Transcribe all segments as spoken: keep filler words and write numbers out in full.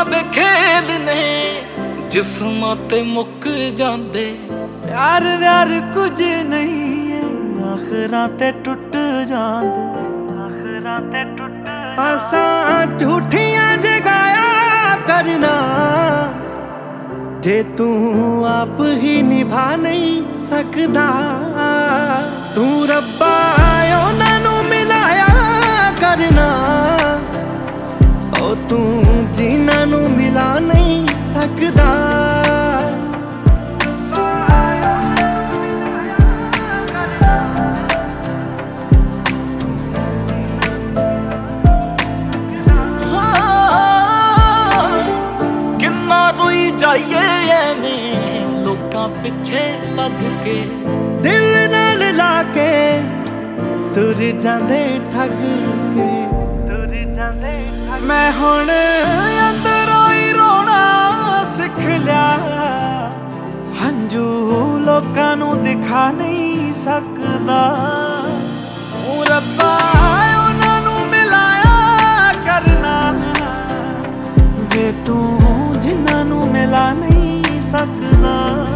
ਰੂਹਾਂ ਦੇ ਖੇਲ ਨੇ ਜਿਸਮਾਂ ਤੇ ਮੁੱਕ ਜਾਂਦੇ। प्यार व्यार कुछ नहीं है आखिरां ते टुट जांदे। आखिरां ते टुट आसां झूठियां जगाया करना जे तू आप ही निभा नहीं सकदा। तू रब्बा उन्हां नूं मिलाया करना ओ तू जिन्हां नूं मिला नहीं सकदा। जाइए एवें लोकां पिछे लग के दिल नाल लाके तुर जांदे ठग के तुर जांदे ठग। मैं हुण अंदरों ही रोना सिख लिया हंजू लोकां नूं दिखा नहीं सकदा। ओ रब्बा उन्हां नूं मिलाया करना वे तू जिन्हां नूं मिला नहीं सकदा।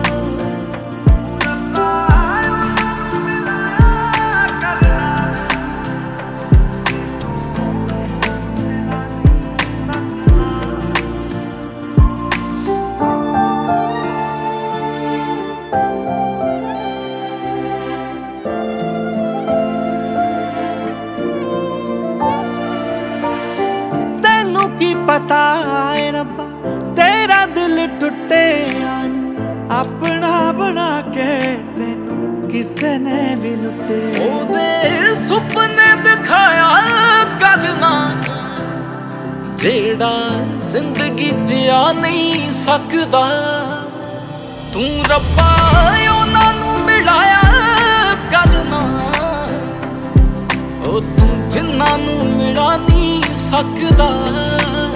तैनू की पता है रब्बा तेरा दिल टुटे अपना बना के तेनू किसे ने भी लुटे। ओदे सुपने दिखाया करना जेड़ा जिंदगी जिया नहीं सकदा। तू रब्बा उन्हां नूं मिलाया करना ओ तू जिन्हां नूं मिला नहीं सकदा।